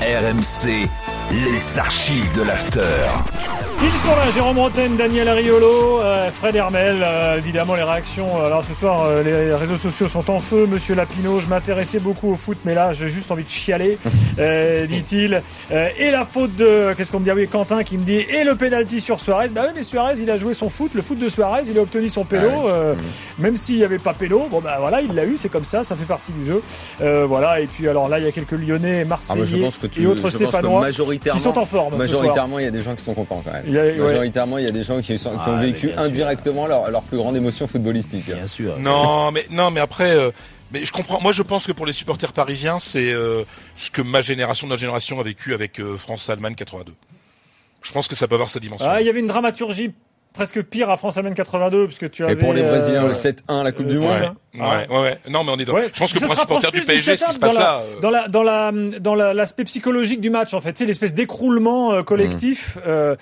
RMC, les archives de l'after. Ils sont là, Jérôme Rotten, Daniel Ariolo, Fred Hermel, évidemment les réactions. Alors ce soir, les réseaux sociaux sont en feu. Monsieur Lapinot, je m'intéressais beaucoup au foot, mais là j'ai juste envie de chialer, dit-il. Et la faute de, qu'est-ce qu'on me dit? Oui, Quentin qui me dit, et le pénalty sur Suarez. Bah oui, mais Suarez, il a joué son foot, le foot de Suarez, il a obtenu son pélo. Même s'il n'y avait pas pélo, bon bah voilà, il l'a eu, c'est comme ça fait partie du jeu. Voilà, et puis alors là, il y a quelques Lyonnais, Marseillais et autres Stéphanois qui sont en forme. Majoritairement, il y a des gens qui sont contents quand même. Majoritairement, il y a des gens qui ont vécu indirectement leur plus grande émotion footballistique. Bien sûr. Non, mais après, mais je comprends. Moi, je pense que pour les supporters parisiens, c'est ce que notre génération a vécu avec France-Allemagne 82. Je pense que ça peut avoir sa dimension. Il y avait une dramaturgie presque pire à France-Allemagne 82 parce que tu avais. Et pour les Brésiliens, le 7-1, la Coupe du Monde. Ouais. Non, mais on est dans. Je pense que pour un supporter du PSG, ce qui se passe là. Dans l'aspect psychologique du match, en fait, c'est l'espèce d'écroulement collectif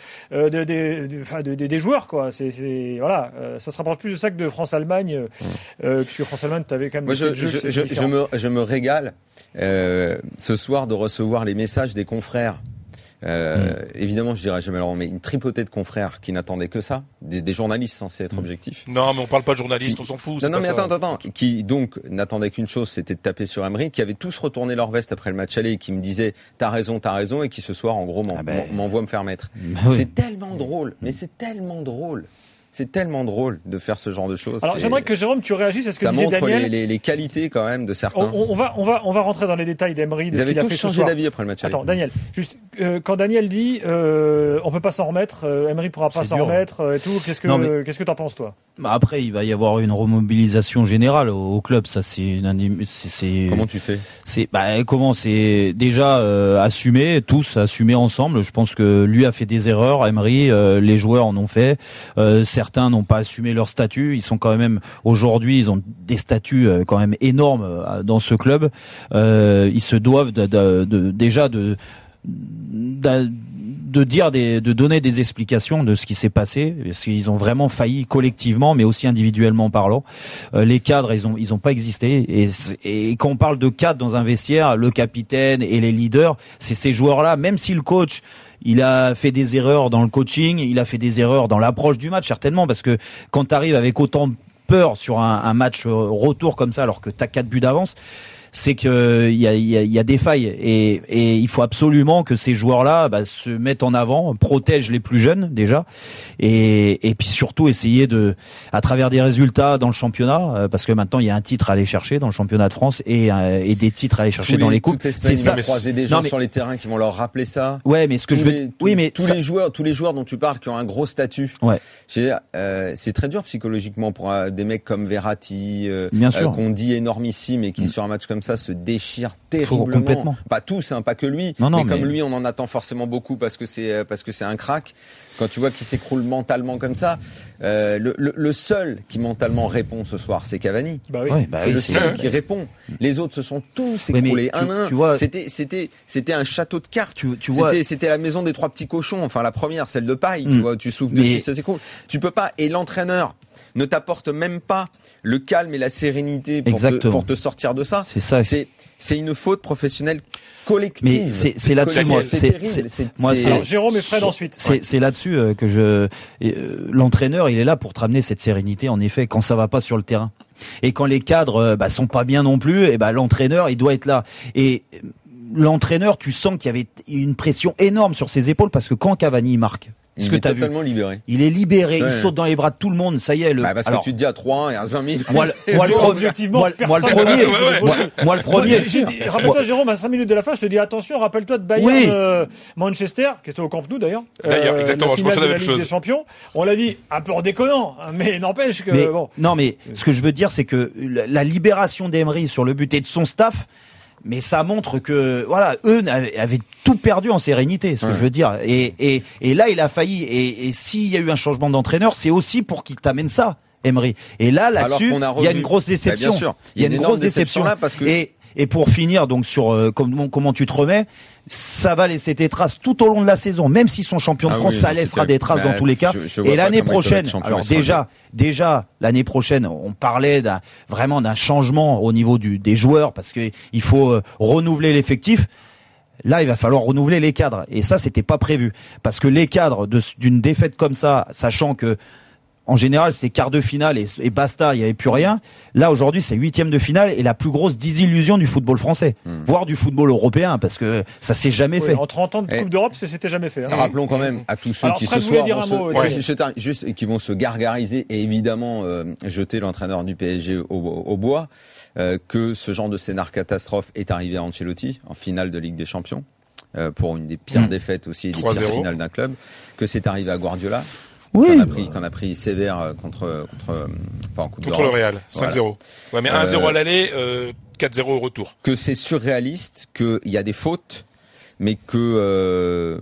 des joueurs, quoi. Voilà, ça se rapproche plus de ça que de France-Allemagne, puisque France-Allemagne, t'avais quand même. Moi, je me régale ce soir de recevoir les messages des confrères. Évidemment, je dirais jamais alors, mais une tripotée de confrères qui n'attendaient que ça, des journalistes censés être objectifs. Non, mais on parle pas de journalistes, on s'en fout. Non, mais attends, qui donc n'attendaient qu'une chose, c'était de taper sur Emery, qui avaient tous retourné leur veste après le match aller et qui me disaient t'as raison, et qui ce soir en gros m'envoient me faire mettre. C'est tellement drôle, mais c'est tellement drôle. C'est tellement drôle de faire ce genre de choses. Alors j'aimerais que Jérôme, tu réagisses à ce que disait Daniel. Ça montre les qualités quand même de certains. On va rentrer dans les détails d'Emery. Ils avaient tous changé d'avis après le match. Attends, Daniel, juste quand Daniel dit on peut pas s'en remettre, Emery pourra pas s'en remettre et tout. Qu'est-ce que t'en penses toi? Après, il va y avoir une remobilisation générale au club. Ça, c'est Comment tu fais? C'est déjà assumer ensemble. Je pense que lui a fait des erreurs. Emery, les joueurs en ont fait. Certains n'ont pas assumé leur statut. Ils sont quand même aujourd'hui, ils ont des statuts quand même énormes dans ce club. Ils se doivent de donner des explications de ce qui s'est passé, parce qu'ils ont vraiment failli collectivement, mais aussi individuellement parlant. Les cadres, ils ont pas existé. Et quand on parle de cadres dans un vestiaire, le capitaine et les leaders, c'est ces joueurs-là. Même si le coach, il a fait des erreurs dans le coaching, il a fait des erreurs dans l'approche du match, certainement, parce que quand tu arrives avec autant de peur sur un match retour comme ça, alors que tu as 4 buts d'avance, c'est que il y a des failles et il faut absolument que ces joueurs-là se mettent en avant, protègent les plus jeunes déjà et puis surtout essayer à travers des résultats dans le championnat, parce que maintenant il y a un titre à aller chercher dans le championnat de France et des titres à aller chercher dans les coupes. C'est ça. Croiser des gens sur les terrains qui vont leur rappeler ça. Ouais, mais tous les joueurs dont tu parles qui ont un gros statut. Ouais. C'est très dur psychologiquement pour des mecs comme Verratti, qu'on dit énormissime et qui sur un match comme ça se déchire terriblement. Complètement. Pas tous, pas que lui, mais comme lui, on en attend forcément beaucoup parce que c'est un crack. Quand tu vois qu'il s'écroule mentalement comme ça, le seul qui mentalement répond ce soir, c'est Cavani. C'est le seul qui répond. Les autres se sont tous écroulés un à un. Tu vois, c'était un château de cartes. C'était la maison des 3 petits cochons. Enfin, la première, celle de paille. Tu vois, tu souffles dessus, ça s'écroule. Tu peux pas. Et l'entraîneur ne t'apporte même pas le calme et la sérénité pour te sortir de ça. C'est ça. C'est une faute professionnelle collective. Mais c'est là-dessus, moi. Alors, Jérôme et Fred ensuite. C'est là-dessus que l'entraîneur, il est là pour te ramener cette sérénité, en effet, quand ça va pas sur le terrain. Et quand les cadres, sont pas bien non plus, et l'entraîneur, il doit être là. Et l'entraîneur, tu sens qu'il y avait une pression énorme sur ses épaules parce que quand Cavani marque, il est totalement libéré. Il est libéré, il saute dans les bras de tout le monde, ça y est. Parce que tu te dis à 3-1 et à 20 minutes. Moi le premier. Rappelle-toi, Jérôme, à 5 minutes de la fin, je te dis attention, rappelle-toi de Bayern Manchester, qui était au Camp Nou d'ailleurs. Exactement, je pensais la même chose. Des champions. On l'a dit un peu en déconnant, mais n'empêche que Non, mais ce que je veux dire, c'est que la libération d'Emery sur le but et de son staff, mais ça montre que eux avaient tout perdu en sérénité, ce que je veux dire. Et là, il a failli. Et s'il y a eu un changement d'entraîneur, c'est aussi pour qu'il t'amène ça, Emery. Et là-dessus, il y a une grosse déception. Bien sûr. Il y a une grosse déception là parce que. Et pour finir donc sur comment tu te remets, ça va laisser des traces tout au long de la saison, même s'ils sont champions de France, ça laissera des traces dans tous les cas. Et l'année prochaine, alors déjà l'année prochaine, on parlait vraiment d'un changement au niveau des joueurs parce que il faut renouveler l'effectif. Là, il va falloir renouveler les cadres. Et ça, c'était pas prévu. Parce que les cadres d'une défaite comme ça, sachant que, en général, c'est quart de finale et basta, il n'y avait plus rien. Là, aujourd'hui, c'est 8e de finale et la plus grosse désillusion du football français, voire du football européen, parce que ça s'est jamais fait. En 30 ans de Coupe d'Europe, c'était jamais fait. Hein. Rappelons quand même à tous ceux qui ce soir qui vont se gargariser et évidemment jeter l'entraîneur du PSG au bois, que ce genre de scénar catastrophe est arrivé à Ancelotti en finale de Ligue des Champions, pour une des pires défaites aussi et des pires finales d'un club, que c'est arrivé à Guardiola. Qu'on a pris sévère contre le Real, 5-0. Voilà. Ouais, mais 1-0 à l'aller, 4-0 au retour. Que c'est surréaliste, qu'il y a des fautes, mais que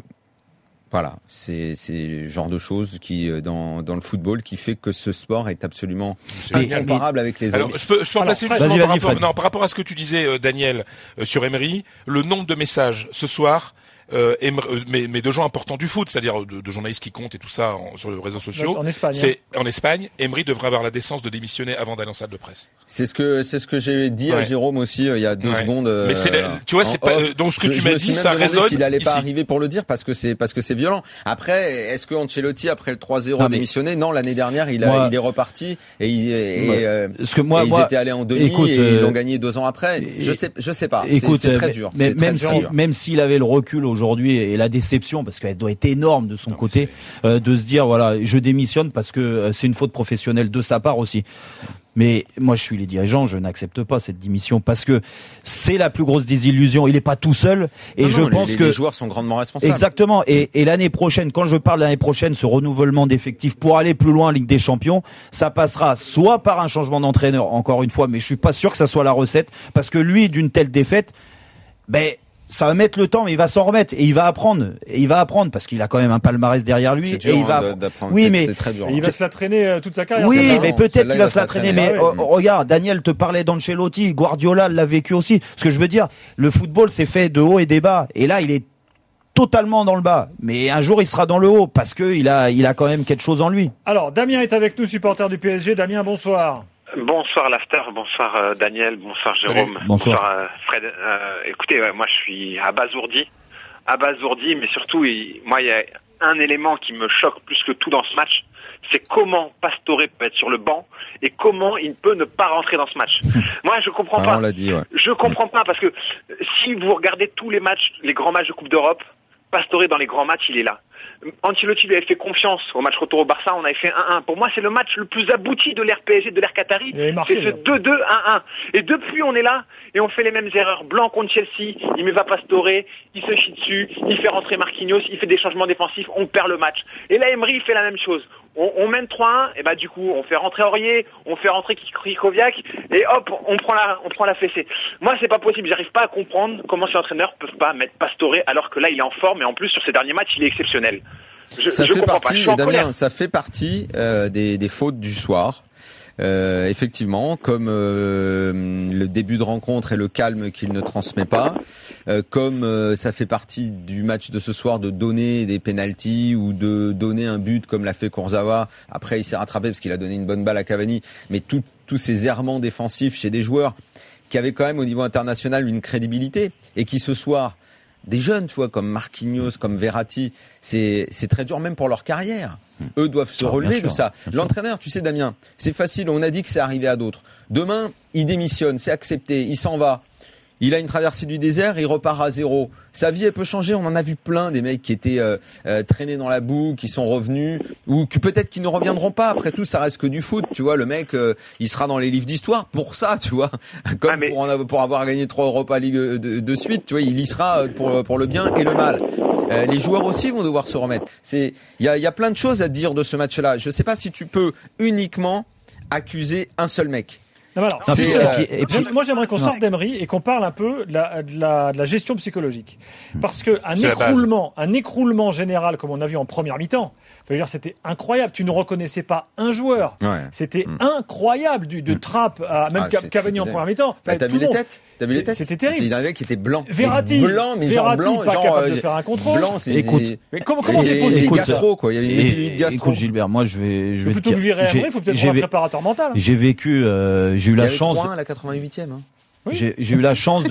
c'est le genre de choses qui dans le football qui fait que ce sport est absolument incomparable avec les autres. Alors, je peux replacer par rapport à ce que tu disais, Daniel, sur Emery, le nombre de messages ce soir. Mais de gens importants du foot, c'est-à-dire de journalistes qui comptent et tout ça sur les réseaux sociaux. En Espagne. En Espagne, Emery devrait avoir la décence de démissionner avant d'aller en salle de presse. C'est ce que j'ai dit à Jérôme aussi il y a 2 secondes. Mais tu vois, c'est pas donc ce que tu m'as dit, ça résonne. S'il allait pas arriver pour le dire parce que c'est violent. Après, est-ce que Ancelotti après le 3-0 a démissionné? Non, l'année dernière, il est reparti et parce que moi, ils étaient allés en demi et ils l'ont gagné 2 ans après. Je sais pas. C'est très dur. Mais même s'il avait le recul aujourd'hui et la déception, parce qu'elle doit être énorme de son côté, de se dire voilà, je démissionne parce que c'est une faute professionnelle de sa part aussi. Mais moi, je suis les dirigeants, je n'accepte pas cette démission parce que c'est la plus grosse désillusion. Il n'est pas tout seul et je pense que les joueurs sont grandement responsables. Exactement. Et l'année prochaine, quand je parle l'année prochaine, ce renouvellement d'effectifs pour aller plus loin en Ligue des Champions, ça passera soit par un changement d'entraîneur, encore une fois, mais je suis pas sûr que ça soit la recette parce que lui, d'une telle défaite, ça va mettre le temps, mais il va s'en remettre et il va apprendre. Et il va apprendre parce qu'il a quand même un palmarès derrière lui. C'est dur, et il va d'apprendre. Oui, mais c'est très dur. Et il va se la traîner toute sa carrière. Oui, mais peut-être qu'il va se la traîner. Mais regarde, Daniel te parlait d'Ancelotti, Guardiola l'a vécu aussi. Ce que je veux dire, le football c'est fait de haut et des bas. Et là, il est totalement dans le bas. Mais un jour, il sera dans le haut parce que il a quand même quelque chose en lui. Alors, Damien est avec nous, supporter du PSG. Damien, bonsoir. Bonsoir l'after, bonsoir Daniel, bonsoir Jérôme, bonsoir Fred. Écoutez, moi je suis abasourdi, mais surtout, moi il y a un élément qui me choque plus que tout dans ce match, c'est comment Pastore peut être sur le banc et comment il peut ne pas rentrer dans ce match. Moi je comprends pas. On l'a dit, ouais. Je comprends pas parce que si vous regardez tous les matchs, les grands matchs de Coupe d'Europe, Pastore dans les grands matchs, il est là. Ancelotti lui avait fait confiance au match retour au Barça, on avait fait 1-1. Pour moi, c'est le match le plus abouti de l'ère PSG, de l'ère Qatari. C'est ce 2-2, 1-1. Et depuis, on est là et on fait les mêmes erreurs. Blanc contre Chelsea, il met pas Pastore, il se chie dessus, il fait rentrer Marquinhos, il fait des changements défensifs, on perd le match. Et là, Emery, il fait la même chose. On mène 3-1, et du coup, on fait rentrer Aurier, on fait rentrer Krychowiak, et hop, on prend la fessée. Moi, c'est pas possible, j'arrive pas à comprendre comment ces entraîneurs peuvent pas mettre Pastore alors que là, il est en forme, et en plus, sur ces derniers matchs, il est exceptionnel. Ça fait partie des fautes du soir. Effectivement, comme le début de rencontre et le calme qu'il ne transmet pas, comme ça fait partie du match de ce soir de donner des pénaltys ou de donner un but comme l'a fait Kurzawa. Après, il s'est rattrapé parce qu'il a donné une bonne balle à Cavani. Mais tous ces errements défensifs chez des joueurs qui avaient quand même au niveau international une crédibilité et qui ce soir, des jeunes, tu vois, comme Marquinhos, comme Verratti, c'est très dur même pour leur carrière. Eux doivent se relever de ça. L'entraîneur, tu sais Damien, c'est facile, on a dit que c'est arrivé à d'autres. Demain, il démissionne, c'est accepté, il s'en va. Il a une traversée du désert, il repart à zéro. Sa vie, elle peut changer. On en a vu plein, des mecs qui étaient traînés dans la boue, qui sont revenus, ou que peut-être qu'ils ne reviendront pas. Après tout, ça reste que du foot, tu vois. Le mec, il sera dans les livres d'histoire pour ça, tu vois. Comme pour avoir gagné 3 Europa League de suite, tu vois, il y sera pour le bien et le mal. Les joueurs aussi vont devoir se remettre. Il y a plein de choses à dire de ce match-là. Je sais pas si tu peux uniquement accuser un seul mec. Non, alors, moi j'aimerais qu'on sorte d'Emery et qu'on parle un peu de la gestion psychologique. Parce que un écroulement général comme on a vu en première mi-temps, c'était incroyable. Tu ne reconnaissais pas un joueur. Ouais. C'était incroyable de Trapp à même Cavani en première mi-temps. T'as vu les têtes? C'était terrible. C'est un mec qui était blanc. Verratti, genre blanc, pas capable de faire un contrôle. Blanc, mais comment c'est possible? Gastro, quoi. Il y avait une épidémie de gastro. Écoute, Gilbert, moi, je vais plutôt que virer Emery, il faut peut-être avoir un préparateur mental. J'ai eu la chance. Il y avait 3-1 à la 88e, hein. Oui. J'ai eu la chance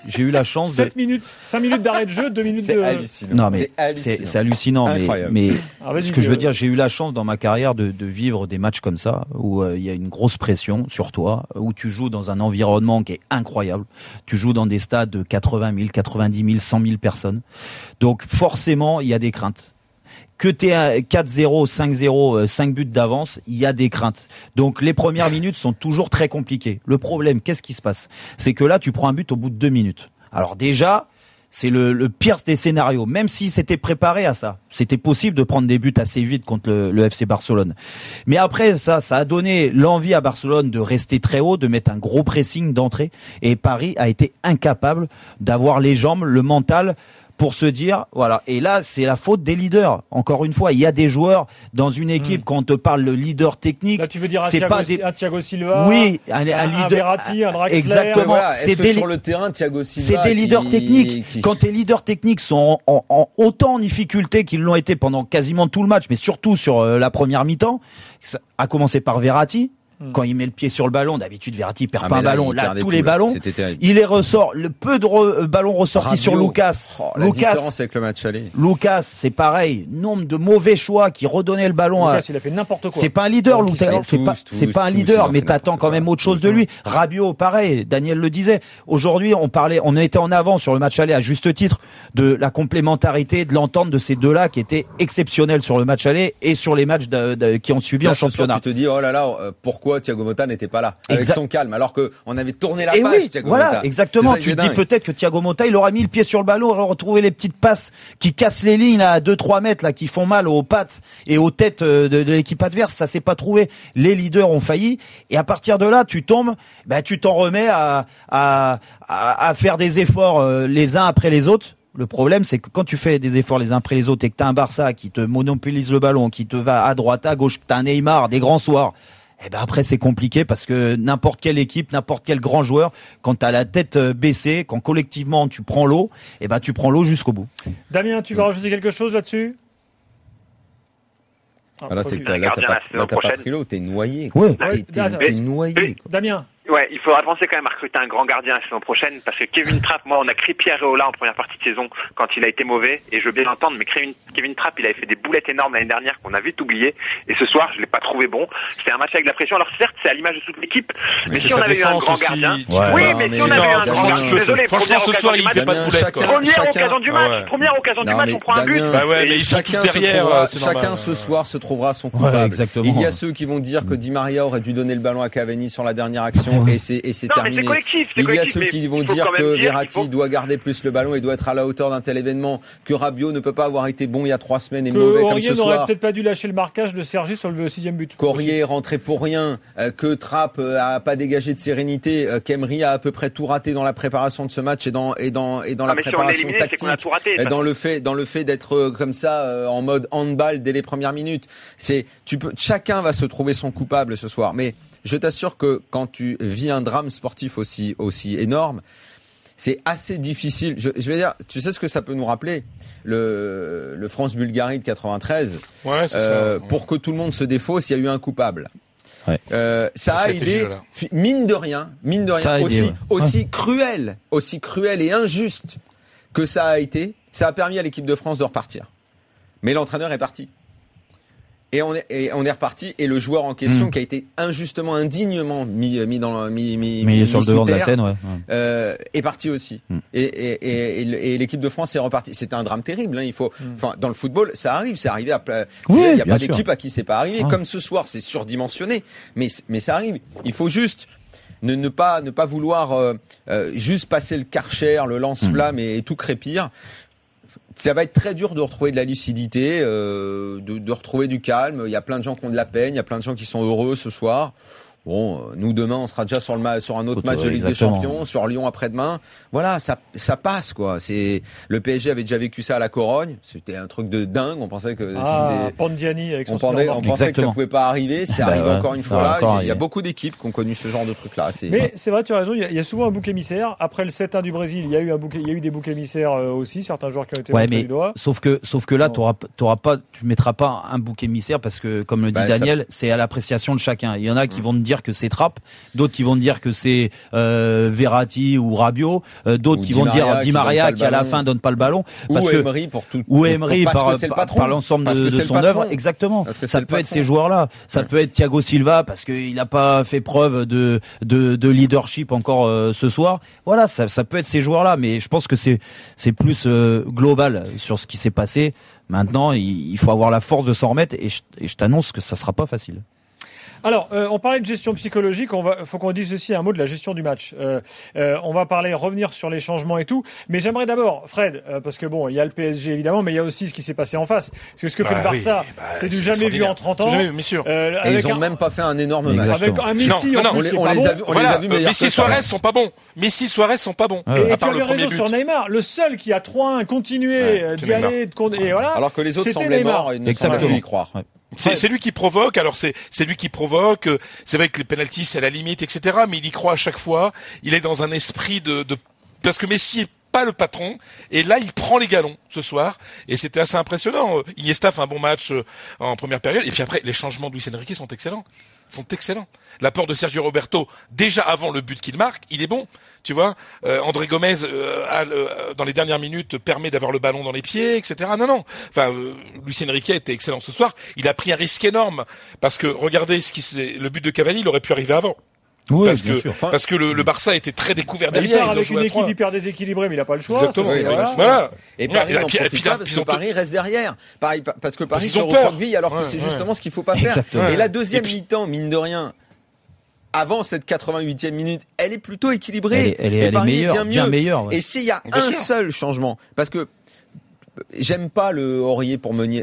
7 minutes, 5 minutes d'arrêt de jeu, 2 minutes c'est de... hallucinant. Non, mais c'est hallucinant. Mais ce que je veux dire, j'ai eu la chance dans ma carrière de vivre des matchs comme ça, où il y a une grosse pression sur toi, où tu joues dans un environnement qui est incroyable. Tu joues dans des stades de 80 000, 90 000, 100 000 personnes. Donc, forcément, il y a des craintes. Que t'aies 4-0, 5-0, 5 buts d'avance, il y a des craintes. Donc les premières minutes sont toujours très compliquées. Le problème, qu'est-ce qui se passe ? C'est que là, tu prends un but au bout de 2 minutes. Alors déjà, c'est le pire des scénarios. Même si c'était préparé à ça, c'était possible de prendre des buts assez vite contre le FC Barcelone. Mais après, ça a donné l'envie à Barcelone de rester très haut, de mettre un gros pressing d'entrée. Et Paris a été incapable d'avoir les jambes, le mental, pour se dire, voilà. Et là, c'est la faute des leaders. Encore une fois, il y a des joueurs dans une équipe, quand on te parle de leader technique. Là, tu veux dire un Thiago Silva? Oui, un leader. Verratti, un Draxler. Exactement. Voilà, sur le terrain, Thiago Silva. C'est des leaders techniques. Quand tes leaders techniques sont autant en difficulté qu'ils l'ont été pendant quasiment tout le match, mais surtout sur la première mi-temps, à commencer par Verratti. Quand il met le pied sur le ballon, d'habitude Verratti perd pas un ballon. Là, tous les ballons, il les ressort. Le peu de ballons ressortis sur Lucas. La différence avec le match aller. Lucas, c'est pareil. Nombre de mauvais choix qui redonnaient le ballon. Lucas, il a fait n'importe quoi. C'est pas un leader, Lucas. C'est pas un leader, mais t'attends quand même autre chose de lui. Rabiot, pareil. Daniel le disait. Aujourd'hui, on était en avant sur le match aller à juste titre de la complémentarité, de l'entente de ces deux-là qui étaient exceptionnels sur le match aller et sur les matchs qui ont suivi en championnat. Tu te dis, oh là là, pourquoi Thiago Motta n'était pas là avec son calme alors que on avait tourné la page. Oui, Thiago voilà, Motta. exactement. Tu te dis peut-être que Thiago Motta il aura mis le pied sur le ballon, il aurait retrouvé les petites passes qui cassent les lignes là, à 2-3 mètres là, qui font mal aux pattes et aux têtes de l'équipe adverse. Ça s'est pas trouvé. Les leaders ont failli et à partir de là tu tombes, tu t'en remets à faire des efforts les uns après les autres. Le problème, c'est que quand tu fais des efforts les uns après les autres et que t'as un Barça qui te monopolise le ballon, qui te va à droite, à gauche, que t'as un Neymar, des grands soirs, après c'est compliqué parce que n'importe quelle équipe, n'importe quel grand joueur, quand t'as la tête baissée, quand collectivement tu prends l'eau, tu prends l'eau jusqu'au bout. Damien, tu veux rajouter quelque chose là-dessus ? Voilà, c'est que là t'as pas pris l'eau, t'es noyé. Ouais. T'es noyé. Damien. Ouais, il faudra penser quand même à recruter un grand gardien la saison prochaine parce que Kevin Trapp, moi, on a crié Pierre Areola en première partie de saison quand il a été mauvais et je veux bien l'entendre, mais Kevin Trapp, il avait fait des boulettes énormes l'année dernière qu'on a vite oublié et ce soir, je l'ai pas trouvé bon. C'était un match avec de la pression. Alors certes, c'est à l'image de toute l'équipe, mais si on avait eu un grand gardien, si on avait eu un grand gardien, désolé, franchement, ce soir, il fait pas de boulettes. Première occasion du match, on prend un but. Bah ouais, mais ils sont tous derrière. Chacun ce soir se trouvera son coupable. Exactement. Il y a ceux qui vont dire que Di Maria aurait dû donner le ballon à Cavani sur la dernière action et c'est terminé. Il y a ceux qui vont dire que Verratti doit garder plus le ballon et doit être à la hauteur d'un tel événement, que Rabiot ne peut pas avoir été bon il y a 3 semaines et mauvais comme ce soir. N'aurait peut-être pas dû lâcher le marquage de Sergi sur le 6e but. Courrier est rentré pour rien, que Trapp a pas dégagé de sérénité, qu'Emery a à peu près tout raté dans la préparation de ce match et dans la préparation tactique, dans le fait d'être comme ça en mode handball dès les premières minutes. Chacun va se trouver son coupable ce soir, mais je t'assure que quand tu vis un drame sportif aussi énorme, c'est assez difficile. Je vais dire, tu sais ce que ça peut nous rappeler ? Le France-Bulgarie de 93. Ouais, c'est ça. Pour que tout le monde se défausse, il y a eu un coupable. Ouais. Ça a aidé, mine de rien, aussi cruel et injuste que ça a été, ça a permis à l'équipe de France de repartir. Mais l'entraîneur est parti. Et on est reparti et le joueur en question qui a été injustement, indignement mis sur le devant de la scène, est parti aussi. Et l'équipe de France est repartie. C'était un drame terrible. Dans le football, ça arrive. C'est arrivé il y a pas d'équipe à qui c'est pas arrivé. Comme ce soir, c'est surdimensionné, mais ça arrive. Il faut juste ne pas vouloir juste passer le Karcher, le lance-flamme et tout crépir. Ça va être très dur de retrouver de la lucidité, de retrouver du calme. Il y a plein de gens qui ont de la peine, il y a plein de gens qui sont heureux ce soir. Bon, nous demain on sera déjà sur un autre match de Ligue des Champions, sur Lyon après-demain. Voilà, ça passe quoi. Le PSG avait déjà vécu ça à la Corogne, c'était un truc de dingue. On pensait que Pandiani avec son on pensait que ça pouvait pas arriver. C'est arrivé encore une fois là. Il y a beaucoup d'équipes qui ont connu ce genre de truc là. Mais c'est vrai, tu as raison. Il y a souvent un bouc émissaire. Après le 7-1 du Brésil, il y a eu des boucs émissaires aussi. Certains joueurs qui ont été montrés du doigt. Sauf que là, tu mettras pas un bouc émissaire parce que comme le dit Daniel, c'est à l'appréciation de chacun. Il y en a qui vont te dire que c'est Trapp, d'autres qui vont dire que c'est Verratti ou Rabiot, d'autres qui vont dire Di Maria qui à la fin donne pas le ballon, parce ou Emery pour tout, ou Emery par l'ensemble de son œuvre, exactement. Ça peut être ces joueurs-là, ça peut être Thiago Silva parce qu'il n'a pas fait preuve de leadership encore ce soir. Voilà, ça peut être ces joueurs-là, mais je pense que c'est plus global sur ce qui s'est passé. Maintenant, il faut avoir la force de s'en remettre et je t'annonce que ça sera pas facile. Alors, on parlait de gestion psychologique, faut qu'on dise aussi un mot de la gestion du match. On va revenir sur les changements et tout, mais j'aimerais d'abord, Fred, parce que bon, il y a le PSG évidemment, mais il y a aussi ce qui s'est passé en face. Parce que ce que fait le Barça, c'est du jamais vu en 30 ans. Jamais, bien sûr. Et ils ont même pas fait un énorme match. Avec un Messi en plus qui est pas bon. On les a vus meilleurs. Messi Suarez sont pas bons. Messi Suarez sont pas bons. Et tu avais raison sur Neymar, le seul qui a 3-1 continué d'y aller, et voilà. Alors que les autres semblaient morts, ils ne semblaient pas y croire. C'est lui qui provoque. Alors c'est lui qui provoque. C'est vrai que les penalties c'est à la limite, etc. Mais il y croit à chaque fois. Il est dans un esprit de parce que Messi est pas le patron et là il prend les galons ce soir et c'était assez impressionnant. Iniesta fait un bon match en première période et puis après les changements de Luis Enrique sont excellents. L'apport de Sergio Roberto déjà avant le but qu'il marque, il est bon. Tu vois, André Gomez dans les dernières minutes permet d'avoir le ballon dans les pieds, etc. Non. Enfin, Luis Enrique était excellent ce soir. Il a pris un risque énorme parce que regardez le but de Cavani, il aurait pu arriver avant. Oui, parce que le Barça était très découvert derrière. Il part avec une équipe hyper déséquilibrée, mais il n'a pas le choix. Exactement. Voilà. Et Paris en profite pas parce que Paris reste derrière. Parce que Paris se recroqueville alors que c'est justement ce qu'il faut pas faire. Et la deuxième mi-temps, mine de rien, avant cette 88e minute, elle est plutôt équilibrée. Elle est meilleure, bien meilleure. Ouais. Et s'il y a un seul changement, parce que j'aime pas le Aurier pour Meunier,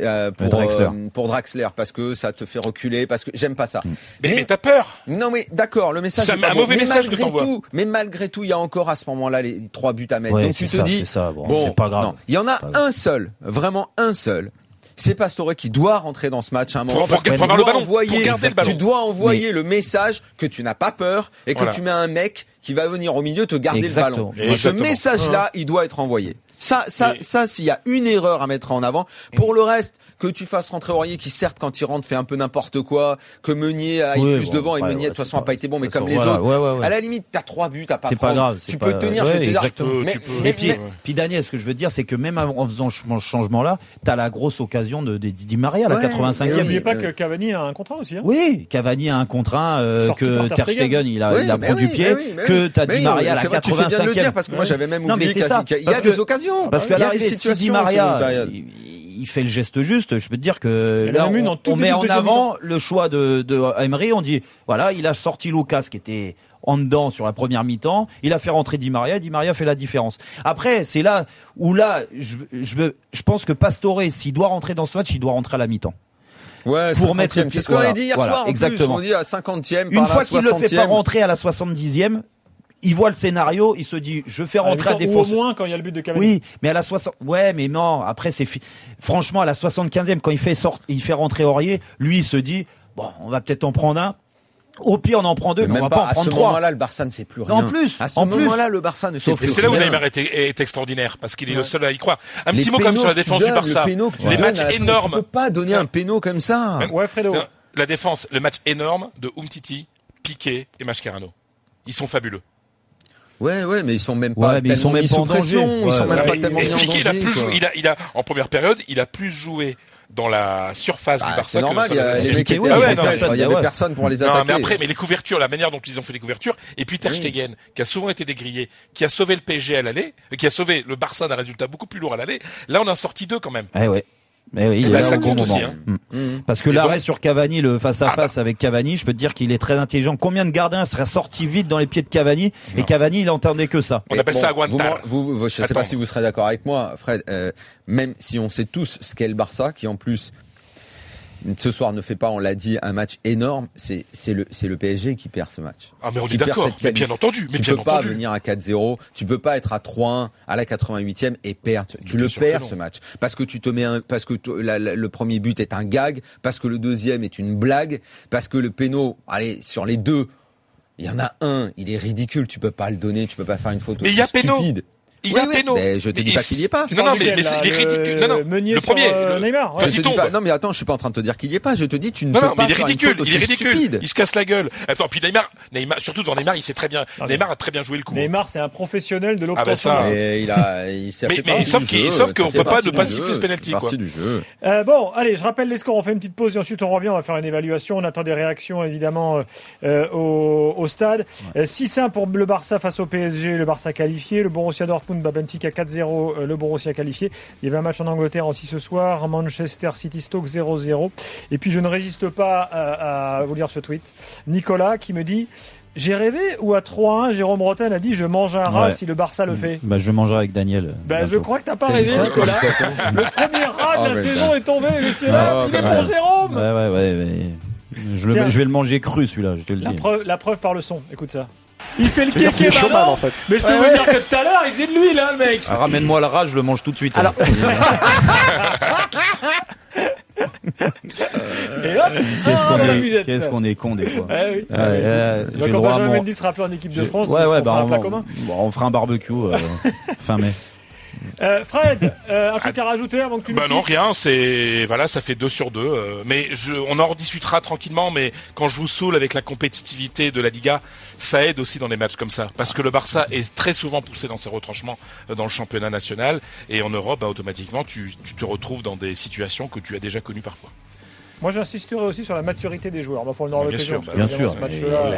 pour Draxler, parce que ça te fait reculer, parce que j'aime pas ça. Mais t'as peur. Non, mais d'accord, le message. C'est un mauvais message que t'envoies. Mais malgré tout, il y a encore à ce moment-là les 3 buts à mettre. Ouais, donc tu te dis, bon, c'est pas grave. Non, il y en a un seul, vraiment un seul. C'est Pastore qui doit rentrer dans ce match à un moment. Pour avoir le ballon, pour garder le ballon. Tu dois envoyer le message que tu n'as pas peur et que tu mets un mec qui va venir au milieu te garder le ballon. Et ce message-là, il doit être envoyé. Ça, s'il y a une erreur à mettre en avant. Pour le reste, que tu fasses rentrer Aurier, qui certes, quand il rentre, fait un peu n'importe quoi, que Meunier aille plus devant, et Meunier, de toute façon, a pas été bon, mais comme les autres. À la limite, t'as 3 buts, t'as pas c'est pas grave. Tu peux tenir, je te dis. Puis Daniel, ce que je veux dire, c'est que même en faisant ce changement-là, t'as la grosse occasion de Di Maria, la 85e. N'oubliez pas que Cavani a un contrat aussi, hein. Oui, Cavani a un contrat, que Ter Stegen, il a pris du pied, que t'as Di Maria à la 85e. Tu fais bien de le dire, parce que moi, j'avais même oublié qu'il y a des occasions. Parce qu'à l'arrivée, si Di Maria, il fait le geste juste, je peux te dire que là, on met en avant le choix de Emery, on dit, voilà, il a sorti Lucas qui était en dedans sur la première mi-temps, il a fait rentrer Di Maria fait la différence. Après, c'est là où je pense que Pastore, s'il doit rentrer dans ce match, il doit rentrer à la mi-temps. Ouais, pour mettre c'est ce qu'on a dit hier soir, exactement. On dit à 50e, une fois qu'il le fait pas rentrer à la 70e, il voit le scénario, il se dit, je fais rentrer à défense. Ou au moins quand il y a le but de Cavani. Oui, mais à la 60, ouais, mais non, après franchement, à la 75e, quand il fait rentrer Aurier, lui, il se dit, bon, on va peut-être en prendre un. Au pire, on en prend 2, mais on va pas en prendre 3. À ce moment-là, le Barça ne fait plus rien. En plus, à ce moment-là, le Barça ne fait plus rien. Et c'est là où Neymar est extraordinaire, parce qu'il est le seul à y croire. Un petit mot comme sur la défense du Barça. Des matchs énormes. Tu peux pas donner un péno comme ça. Ouais, Fredo. La défense, le match énorme de Umtiti, Piqué et Mascherano. Ils sont fabuleux. Ouais, mais ils sont même pas sous pression, ils sont même pas tellement mis en danger. Il a en première période, il a plus joué dans la surface du Barça. C'est normal, il y avait personne pour les attaquer. Non, mais les couvertures, la manière dont ils ont fait les couvertures, et puis Ter Stegen, qui a souvent été dégrillé, qui a sauvé le PSG à l'aller, qui a sauvé le Barça d'un résultat beaucoup plus lourd à l'aller. Là, on a sorti 2 quand même. Mais oui, ça compte aussi, hein. Parce que l'arrêt sur Cavani, le face-à-face avec Cavani, je peux te dire qu'il est très intelligent. Combien de gardiens seraient sortis vite dans les pieds de Cavani? Et Cavani, il entendait que ça. On appelle ça aguantar. Je sais pas si vous serez d'accord avec moi, Fred, même si on sait tous ce qu'est le Barça, qui en plus, ce soir ne fait pas, on l'a dit, un match énorme, c'est le PSG qui perd ce match. Ah, mais on est d'accord. Mais bien entendu. Tu peux pas venir à 4-0, tu peux pas être à 3-1 à la 88e et perdre. Tu le perds ce match. Parce que tu te mets parce que le premier but est un gag, parce que le deuxième est une blague, parce que le péno, sur les 2, il y en a un, il est ridicule, tu peux pas le donner, tu peux pas faire une faute aussi stupide. Il y a un péno. Mais je te dis pas qu'il y est pas. Non, mais il est ridicule. Non, le premier. Neymar. Non, mais attends, je suis pas en train de te dire qu'il y est pas. Je te dis, tu ne peux pas. Non, mais il est ridicule. Il se casse la gueule. Attends, puis Neymar, surtout devant Neymar, il sait très bien. Neymar a très bien joué le coup. Neymar, c'est un professionnel de l'obtention. Il s'est fait mais sauf qu'on peut pas ne pas siffler ce penalty, quoi. Partie du jeu. Bon, allez, je rappelle les scores. On fait une petite pause et ensuite on revient. On va faire une évaluation. On attend des réactions, évidemment, au stade. 6-1 pour le Barça face au PSG. Le Barça qualifié. Le Borussia Dortmund bat Benfica 4-0. Le Borussia qualifié. Il y avait un match en Angleterre aussi ce soir. Manchester City Stoke 0-0. Et puis je ne résiste pas à vous lire ce tweet. Nicolas qui me dit: j'ai rêvé ou à 3-1, Jérôme Rotten a dit je mange un rat si le Barça le fait. Je mangerai avec Daniel. Je crois que t'as pas rêvé, Nicolas. Le premier rat de la saison est tombé, messieurs dames. Il est pour Jérôme. Ouais. Je vais le manger cru, celui-là, je te le dis. La preuve par le son. Écoute ça. Il fait le kéké maintenant, en fait. Mais je peux vous dire que tout à l'heure, il faisait de l'huile, hein, le mec. Ramène-moi le rat, je le mange tout de suite. Alors. Et hop, qu'est-ce qu'on est con des fois. Oui. Donc quand Benjamin Mendy sera appelé en équipe de France, on fera un plat commun. On fera un barbecue fin mai. Fred, un truc à rajouter avant que tu nous non, rien, ça fait 2 sur 2. Mais on en rediscutera tranquillement, mais quand je vous saoule avec la compétitivité de la Liga, ça aide aussi dans les matchs comme ça. Parce que le Barça est très souvent poussé dans ses retranchements dans le championnat national. Et en Europe, automatiquement, tu te retrouves dans des situations que tu as déjà connues parfois. Moi, j'insisterai aussi sur la maturité des joueurs. On aura l'occasion. Bien sûr. Ce match-là,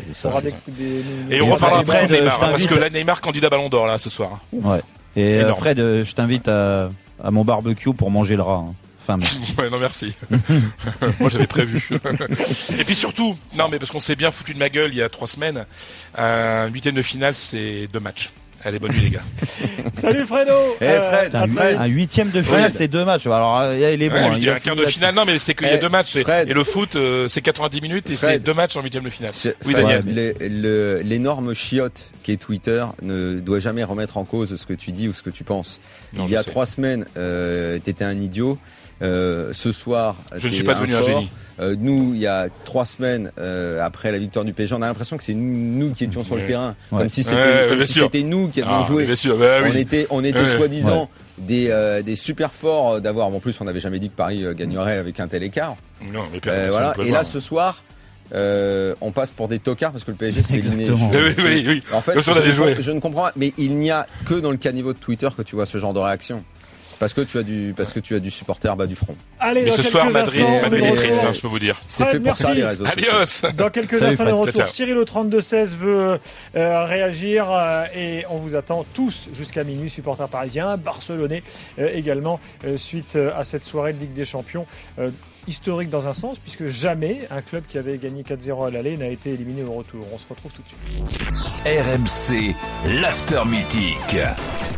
et on reparlera après de Neymar, parce que là, Neymar candidat Ballon d'Or là ce soir. Ouais. Et Fred, je t'invite à mon barbecue pour manger le rat. Fin mai. Ouais, non merci. Moi j'avais prévu. Et puis surtout, parce qu'on s'est bien foutu de ma gueule il y a 3 semaines. Un 8e de finale, c'est 2 matchs. Allez, bonne nuit les gars. Salut Fredo. Fred, un 8e de finale, c'est 2 matchs. Alors il est bon. Je dis un quart de finale, mais c'est qu'il y a 2 matchs. Et le foot, c'est 90 minutes et c'est 2 matchs en 8e de finale. Oui, Daniel. L'énorme chiotte qui est Twitter ne doit jamais remettre en cause ce que tu dis ou ce que tu penses. Il y a 3 semaines, t'étais un idiot. Ce soir, je ne suis pas devenu un génie. Nous, il y a 3 semaines après la victoire du PSG, on a l'impression que c'est nous qui étions sur le terrain, comme si c'était nous qui avions joué. Bien sûr, on était soi-disant des super forts d'avoir. En plus, on n'avait jamais dit que Paris gagnerait avec un tel écart. Non, mais voilà. Et là, ce soir, on passe pour des tocards parce que le PSG se fait éliminer. Oui. En fait, je ne comprends pas. Mais il n'y a que dans le caniveau de Twitter que tu vois ce genre de réaction. Parce que tu as du supporter bas du front. Allez, mais ce soir, Madrid est triste, je peux vous dire. C'est fait pour ça, les réseaux sociaux. Adios. Dans quelques instants, de retour. Cyril au 32-16 veut réagir et on vous attend tous jusqu'à minuit, supporters parisiens, barcelonais également, suite à cette soirée de Ligue des Champions. Historique dans un sens, puisque jamais un club qui avait gagné 4-0 à l'aller n'a été éliminé au retour. On se retrouve tout de suite. RMC, l'after mythique.